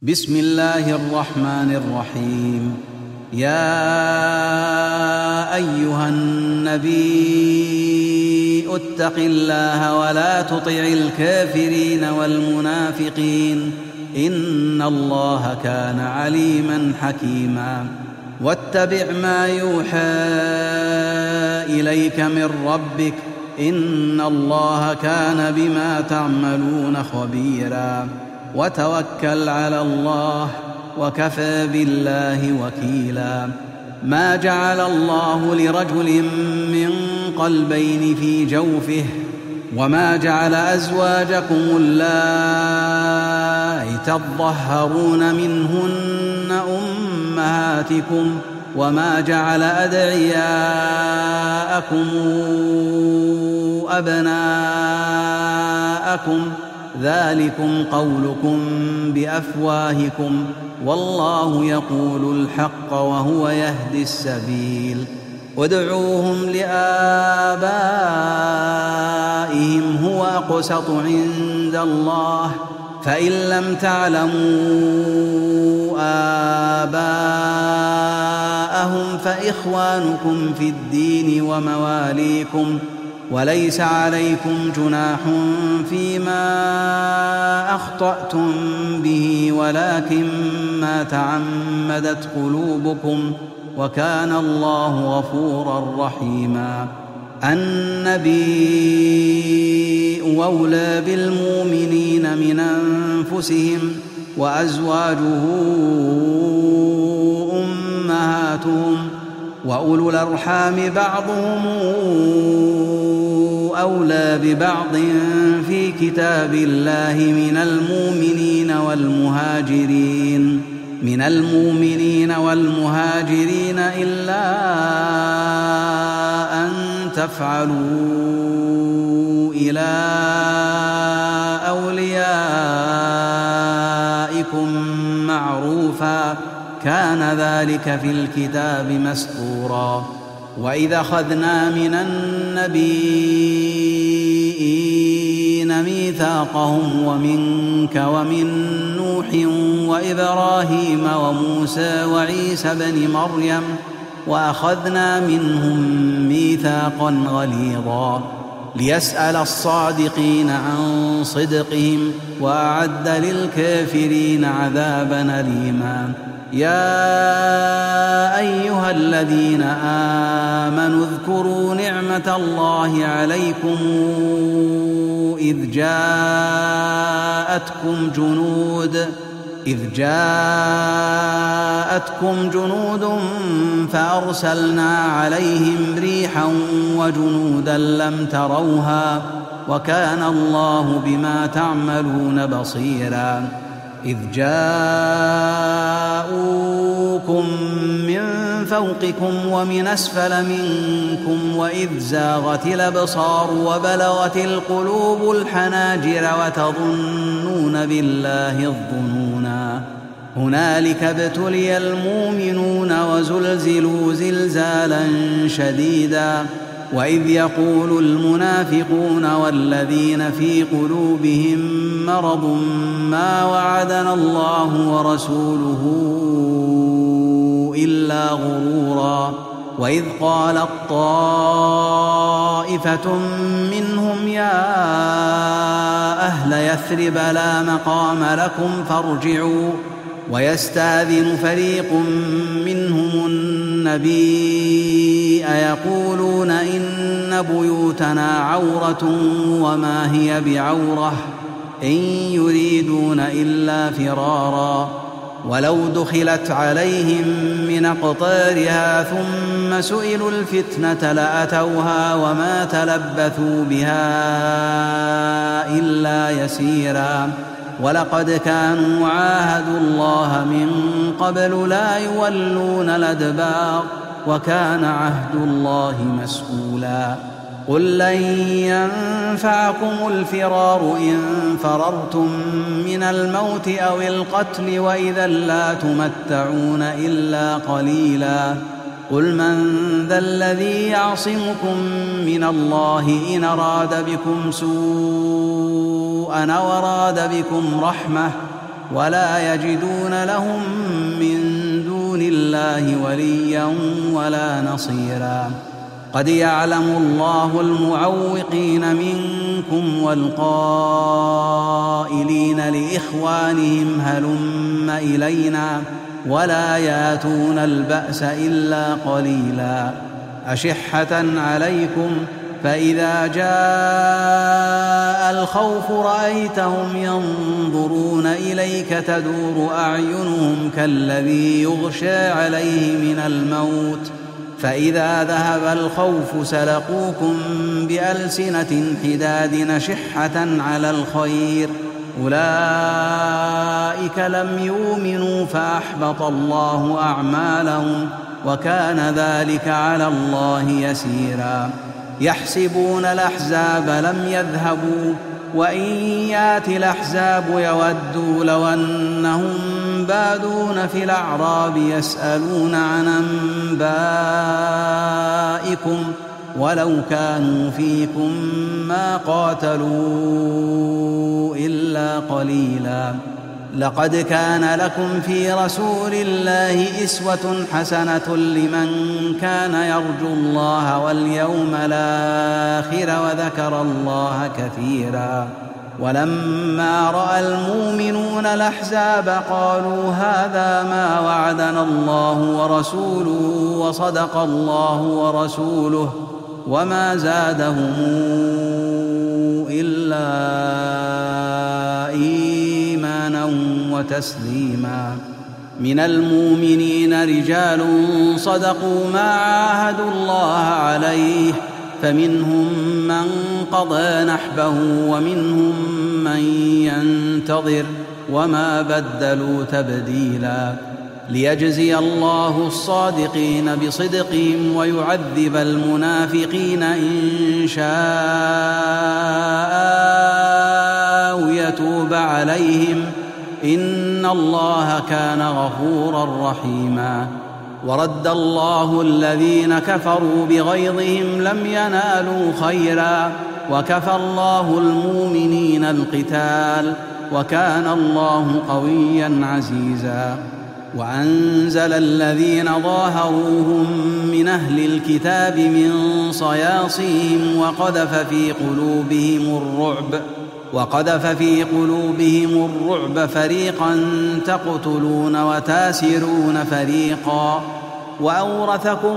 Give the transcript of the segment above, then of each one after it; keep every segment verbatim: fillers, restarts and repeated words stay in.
بسم الله الرحمن الرحيم. يا أيها النبي اتق الله ولا تطع الكافرين والمنافقين إن الله كان عليما حكيما. واتبع ما يوحى إليك من ربك إن الله كان بما تعملون خبيرا. وتوكل على الله وكفى بالله وكيلا. ما جعل الله لرجل من قلبين في جوفه وما جعل أزواجكم اللائي تظهرون منهن أمهاتكم وما جعل أدعياءكم أبناءكم ذلكم قولكم بأفواهكم والله يقول الحق وهو يهدي السبيل. ادعوهم لآبائهم هو أقسط عند الله فإن لم تعلموا آباءهم فإخوانكم في الدين ومواليكم وليس عليكم جناح فيما أخطأتم به ولكن ما تعمدت قلوبكم وكان الله غفورا رحيما. النبي أولى بالمؤمنين من أنفسهم وأزواجه أمهاتهم وأولو الأرحام بعضهم أولى ببعض في كتاب الله من المؤمنين والمهاجرين من المؤمنين والمهاجرين إلا أن تفعلوا إلى أوليائكم معروفا كان ذلك في الكتاب مسطورا. وإذا أخذنا من النبيين ميثاقهم ومنك ومن نوح وإبراهيم وموسى وعيسى بن مريم وأخذنا منهم ميثاقا غليظا ليسأل الصادقين عن صدقهم وأعد للكافرين عذابا أليما. يا أيها الذين آمنوا اذكروا نعمة الله عليكم إذ جاءتكم جنود إذ جاءتكم جنود فأرسلنا عليهم ريحا وجنودا لم تروها وكان الله بما تعملون بصيرا. إذ جاءوكم من فوقكم ومن أسفل منكم وإذ زاغت الأبصار وبلغت القلوب الحناجر وتظنون بالله الظنونا. هنالك ابتلي المؤمنون وزلزلوا زلزالا شديدا. وإذ يقول المنافقون والذين في قلوبهم مرض ما وعدنا الله ورسوله إلا غرورا. وإذ قالت طائفة منهم يا أهل يثرب لا مقام لكم فارجعوا ويستأذن فريق منهم النبي أيقولون إن بيوتنا عورة وما هي بعورة إن يريدون إلا فرارا. ولو دخلت عليهم من أقطارها ثم سئلوا الفتنة لأتوها وما تلبثوا بها إلا يسيرا. ولقد كانوا عاهدوا الله من قبل لا يولون الأدبار وكان عهد الله مسؤولا. قل لن ينفعكم الفرار إن فررتم من الموت أو القتل وإذا لا تمتعون إلا قليلا. قل من ذا الذي يعصمكم من الله إن أراد بكم سوءا أو أراد بكم رحمة ولا يجدون لهم من دون الله وليا ولا نصيرا. قد يعلم الله المعوقين منكم والقائلين لإخوانهم هلم إلينا ولا ياتون البأس إلا قليلا. أشحة عليكم فإذا جاء الخوف رأيتهم ينظرون إليك تدور أعينهم كالذي يغشى عليه من الموت، فإذا ذهب الخوف سلقوكم بألسنة حداد نشحة على الخير، أولئك لم يؤمنوا فأحبط الله أعمالهم وكان ذلك على الله يسيرا. يحسبون الأحزاب لم يذهبوا وإن يأتي الأحزاب يودوا لو أنهم بادون في الأعراب يسألون عن أنبائكم ولو كانوا فيكم ما قاتلوا إلا قليلا. لقد كان لكم في رسول الله أسوة حسنة لمن كان يرجو الله واليوم الآخر وذكر الله كثيرا. ولما رأى المؤمنون الأحزاب قالوا هذا ما وعدنا الله ورسوله وصدق الله ورسوله وما زادهم إلا إيمانا وتسليما. من المؤمنين رجال صدقوا ما عاهدوا الله عليه فمنهم من قضى نحبه ومنهم من ينتظر وما بدلوا تبديلا. ليجزي الله الصادقين بصدقهم ويعذب المنافقين إن شاء أو يتوب عليهم إن الله كان غفورا رحيما. ورد الله الذين كفروا بغيظهم لم ينالوا خيرا وكفى الله المؤمنين القتال وكان الله قويا عزيزا. وأنزل الذين ظاهروهم من أهل الكتاب من صياصيهم وقذف في قلوبهم الرعب وقذف في قلوبهم الرعب فريقا تقتلون وتاسرون فريقا وأورثكم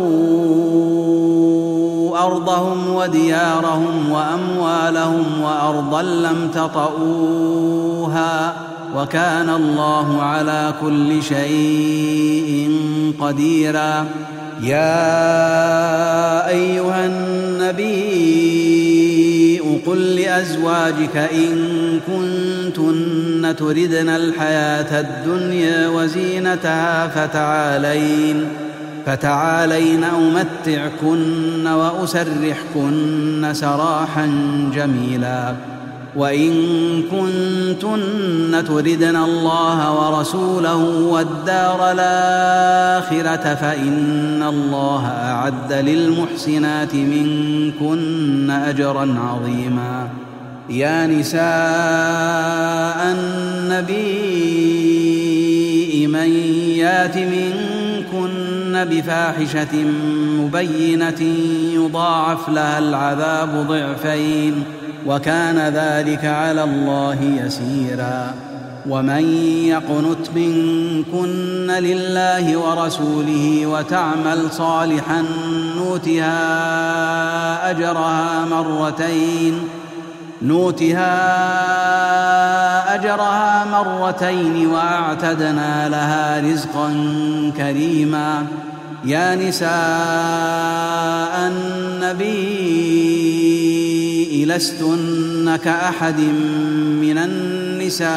أرضهم وديارهم وأموالهم وأرضا لم تطئوها وكان الله على كل شيء قديرا. يا أيها النبي قل لأزواجك إن كنتن تردن الحياة الدنيا وزينتها فتعالين فتعالين أمتعكن وأسرحكن سراحا جميلا. وإن كنتن تردن الله ورسوله والدار الآخرة فإن الله أعد للمحسنات منكن أجرا عظيما. يا نساء النبي من يات منكن بفاحشة مبينة يضاعف لها العذاب ضعفين وكان ذلك على الله يسيرا. ومن يقنت منكن لله ورسوله وتعمل صالحا نؤتها أجرها مرتين نؤتها أجرها مرتين وأعتدنا لها رزقا كريما. يا نساء النبي لستن كأحد من النساء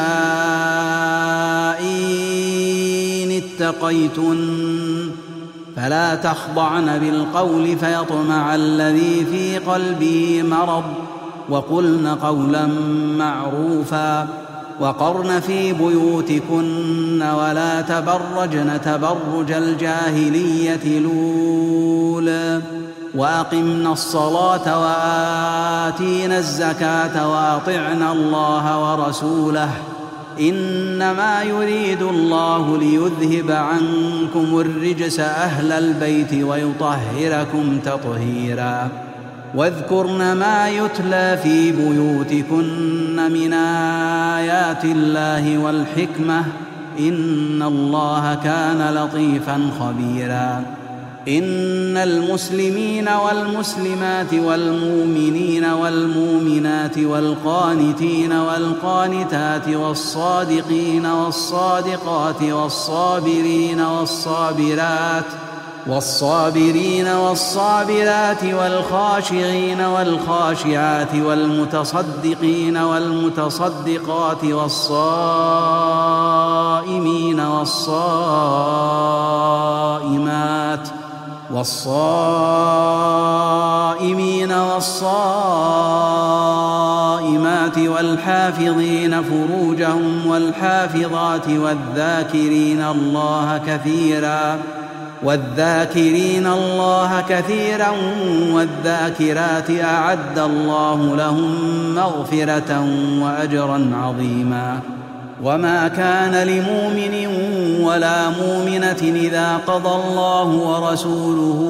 إن اتقيتن فلا تخضعن بالقول فيطمع الذي في قلبه مرض وقلن قولا معروفا. وقرن في بيوتكن ولا تبرجن تبرج الجاهلية الأولى وأقمنا الصلاة وآتينا الزكاة وأطعنا الله ورسوله إنما يريد الله ليذهب عنكم الرجس أهل البيت ويطهركم تطهيرا واذكرن ما يتلى في بيوتكن من آيات الله والحكمة إن الله كان لطيفا خبيرا إن المسلمين والمسلمات والمؤمنين والمؤمنات والقانتين والقانتات والصادقين والصادقات والصابرين والصابرات والصابرين والصابرات والخاشعين والخاشعات والمتصدقين والمتصدقات والصائمين والصائمات والصائمين والصائمات والحافظين فروجهم والحافظات والذاكرين الله كثيرا والذاكرين الله كثيرا والذاكرات أعد الله لهم مغفرة وأجرا عظيما وما كان لمؤمن ولا مؤمنة إذا قضى الله ورسوله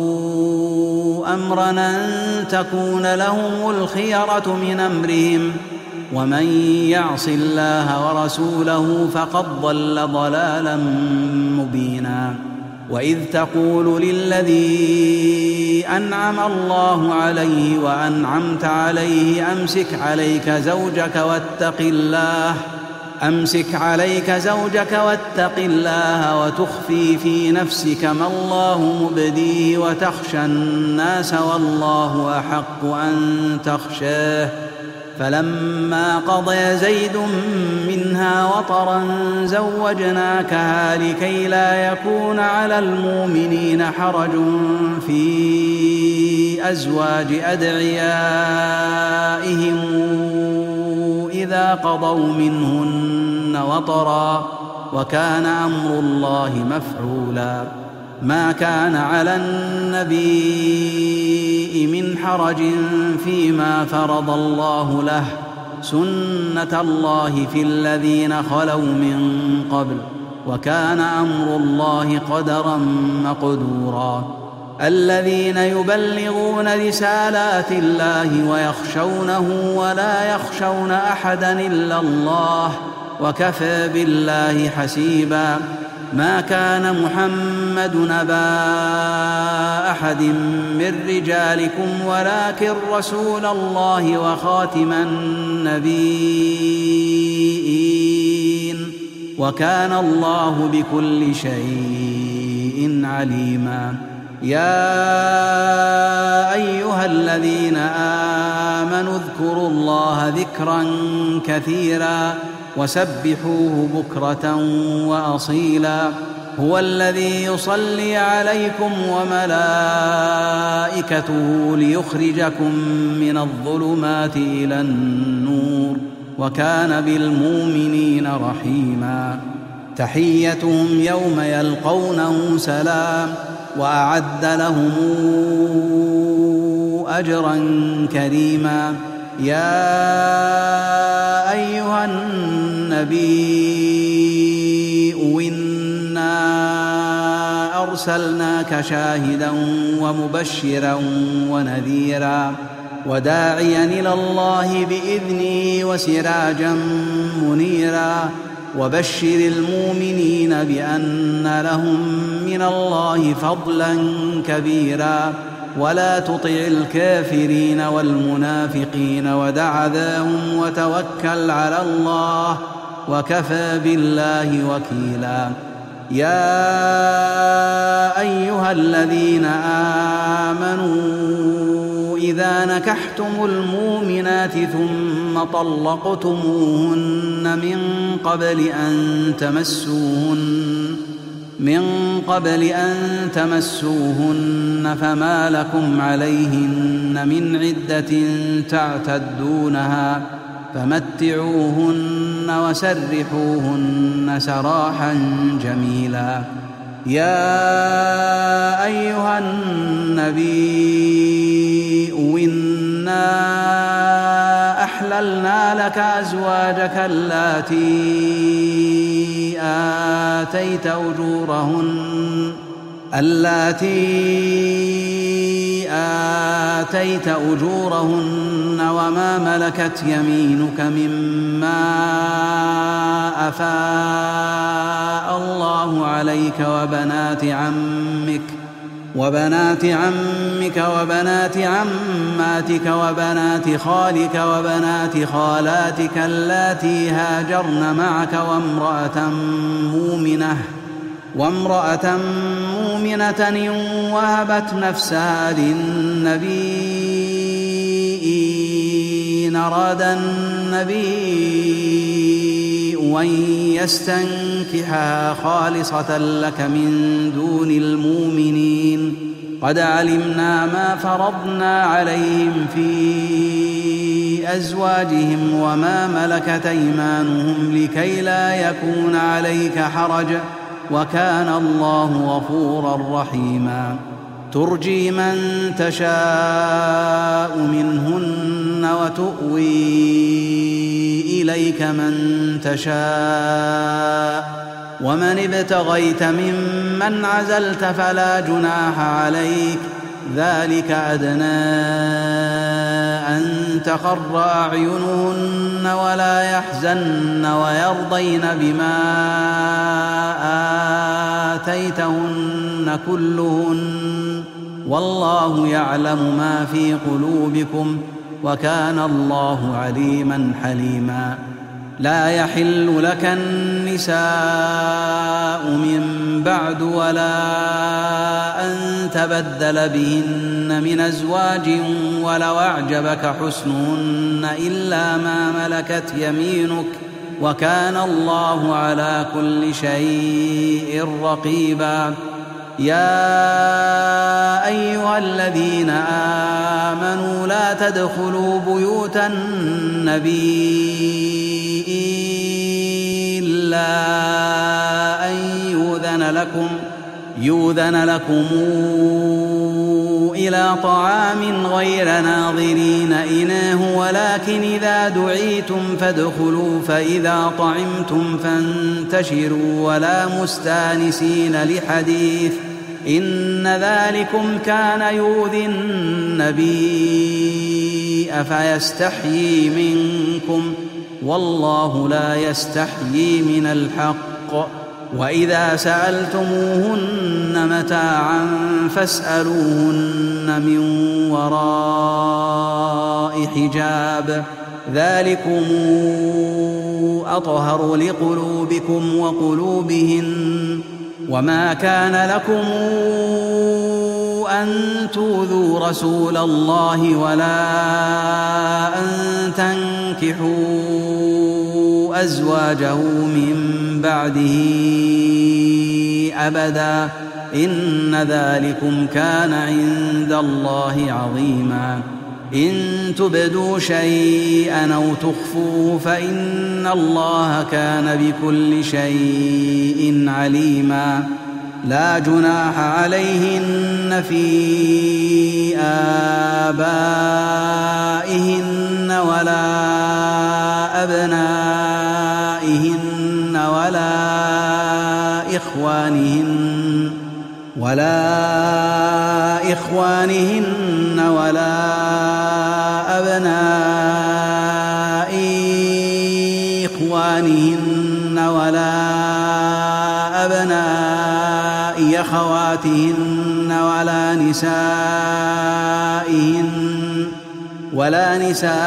أمرا أن تكون لهم الخيرة من أمرهم ومن يعص الله ورسوله فقد ضل ضلالا مبينا وإذ تقول للذي أنعم الله عليه وأنعمت عليه أمسك عليك زوجك واتق الله أمسك عليك زوجك واتق الله وتخفي في نفسك ما الله مبديه وتخشى الناس والله أحق أن تخشاه فلما قضى زيد منها وطرا زوجناكها لكي لا يكون على المؤمنين حرج في أزواج أدعيائهم إذا قضوا منهن وطرا وكان أمر الله مفعولا ما كان على النبي من حرج فيما فرض الله له سنة الله في الذين خلوا من قبل وكان أمر الله قدرا مقدورا الذين يبلغون رسالات الله ويخشونه ولا يخشون أحدا إلا الله وكفى بالله حسيبا ما كان محمد أبا أحد من رجالكم ولكن رسول الله وخاتم النبيين وكان الله بكل شيء عليما يا أيها الذين آمنوا اذكروا الله ذكرا كثيرا وسبحوه بكرة وأصيلا هو الذي يصلي عليكم وملائكته ليخرجكم من الظلمات إلى النور وكان بالمؤمنين رحيما تحيتهم يوم يلقونه سلام وأعد لهم أجرا كريما يا أيها النبي إنا أرسلناك شاهدا ومبشرا ونذيرا وداعيا إلى الله بإذنه وسراجا منيرا وبشر المؤمنين بأن لهم من الله فضلا كبيرا ولا تطع الكافرين والمنافقين ودع ذاهم وتوكل على الله وكفى بالله وكيلا يا أيها الذين آمنوا إذا نكحتم المؤمنات ثم طلقتموهن من قبل أن تمسوهن من قبل أن تمسوهن فما لكم عليهن من عدة تعتدونها فمتعوهن وسرحوهن سراحا جميلا يا أيها النبي إنا أحللنا وجعلنا لك أزواجك اللاتي آتيت أجورهن اللاتي آتيت أجورهن وما ملكت يمينك مما أفاء الله عليك وبنات عمك وبنات عمك وبنات عماتك وبنات خالك وبنات خالاتك اللاتي هاجرن معك وامرأة مؤمنة وامرأة مؤمنة إن وهبت نفسها للنبي إن أراد النبي أن يستنكحها خالصة لك من دون المؤمنين قد علمنا ما فرضنا عليهم في أزواجهم وما ملكت أيمانهم لكي لا يكون عليك حرج وكان الله غفورا رحيما ترجي من تشاء منهن وتؤوي إليك من تشاء ومن ابتغيت ممن عزلت فلا جناح عليك ذلك أدنى أن تقر أعينهن ولا يحزن ويرضين بما آتيتهن كلهن والله يعلم ما في قلوبكم وكان الله عليما حليما لا يحل لك النساء من بعد ولا أن تبدل بهن من أزواج ولو أعجبك حسنهن إلا ما ملكت يمينك وكان الله على كل شيء رقيبا يا أيها الذين آمنوا لا تدخلوا بيوت النبي إلا أن يؤذن لكم يؤذن لكم إلى طعام غير ناظرين إناه ولكن إذا دعيتم فادخلوا فإذا طعمتم فانتشروا ولا مستانسين لحديث إن ذلكم كان يؤذي النبي أفيستحيي منكم والله لا يستحيي من الحق وإذا سألتموهن متاعا فاسألوهن من وراء حجاب ذلكم أطهر لقلوبكم وقلوبهن وما كان لكم أن تؤذوا رسول الله ولا أن تنكحوا أزواجه من بعده أبدا إن ذلكم كان عند الله عظيما إن تبدوا شيئا أو تخفوه فإن الله كان بكل شيء عليما لا جناح عليهن في آبائهن ولا أبنائهن ولا إخوانهن ولا إخوانهن ولا أبناء إخوانهن ولا أبناء أخواتهن ولا نسائهن ولا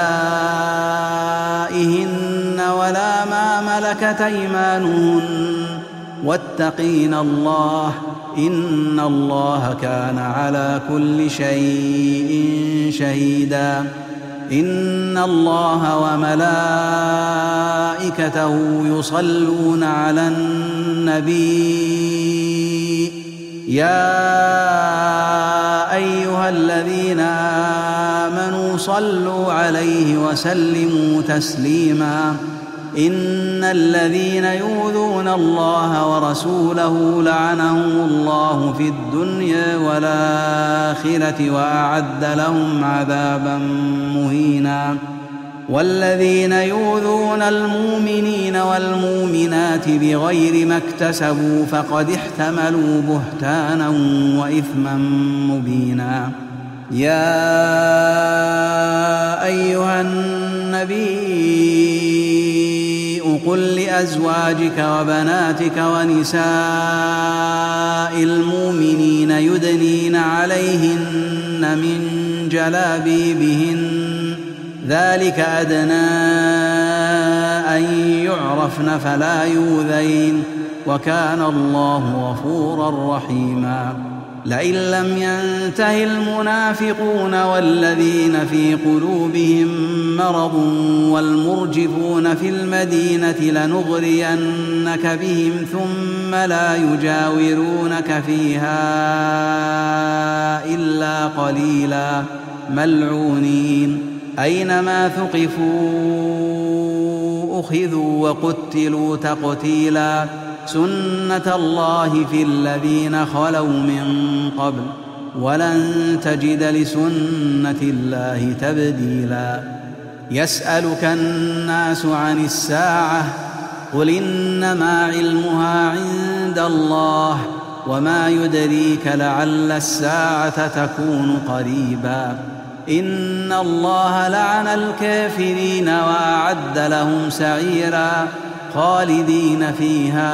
نسائهن ولا ما ملكت أيمانهن واتقين الله إن الله كان على كل شيء شهيدا إن الله وملائكته يصلون على النبي يا أيها الذين آمنوا صلوا عليه وسلموا تسليما إن الذين يؤذون الله ورسوله لعنهم الله في الدنيا والآخرة وأعد لهم عذابا مهينا والذين يؤذون المؤمنين والمؤمنات بغير ما اكتسبوا فقد احتملوا بهتانا وإثما مبينا. يا أيها النبي قل لأزواجك وبناتك ونساء المؤمنين يدنين عليهن من جلابيبهن ذلك أدنى أن يعرفن فلا يؤذين وكان الله غفورا رحيما. لئن لم ينته المنافقون والذين في قلوبهم مرض والمرجفون في المدينة لنغرينك بهم ثم لا يجاورونك فيها إلا قليلا ملعونين أينما ثقفوا أخذوا وقتلوا تقتيلا سنة الله في الذين خلوا من قبل ولن تجد لسنة الله تبديلا. يسألك الناس عن الساعة قل إنما علمها عند الله وما يدريك لعل الساعة تكون قريبا. إن الله لعن الكافرين وأعد لهم سعيرا خالدين فيها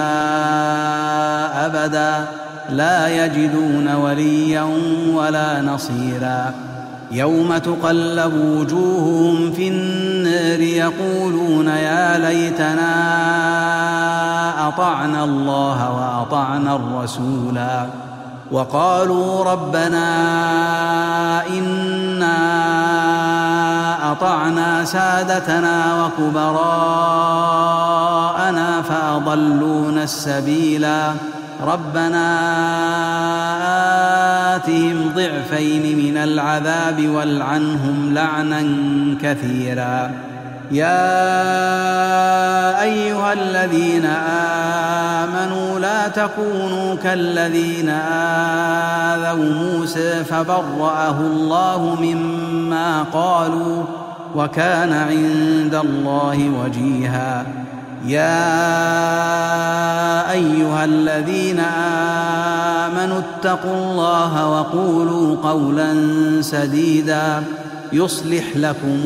أبدا لا يجدون وليا ولا نصيرا. يوم تقلب وجوههم في النار يقولون يا ليتنا أطعنا الله وأطعنا الرسولا وقالوا ربنا إنا أطعنا سادتنا وكبراءنا فأضلونا السبيلا ربنا آتهم ضعفين من العذاب والعنهم لعنا كثيرا. يا أيها الذين آمنوا لا تكونوا كالذين آذوا موسى فبرأه الله مما قالوا وكان عند الله وجيها. يا أيها الذين آمنوا اتقوا الله وقولوا قولا سديدا يصلح لكم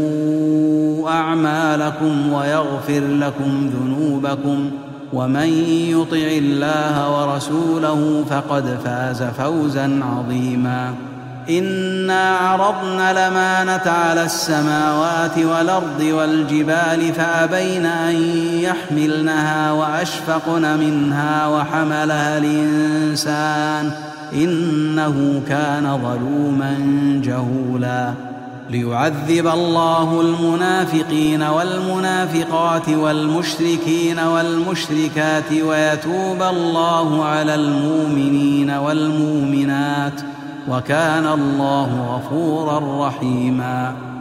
أعمالكم ويغفر لكم ذنوبكم ومن يطع الله ورسوله فقد فاز فوزا عظيما. إنا عرضنا الأمانة على السماوات والأرض والجبال فأبين أن يحملنها وأشفقن منها وحملها الإنسان إنه كان ظلوما جهولا. ليعذب الله المنافقين والمنافقات والمشركين والمشركات ويتوب الله على المؤمنين والمؤمنات وكان الله غفورا رحيما.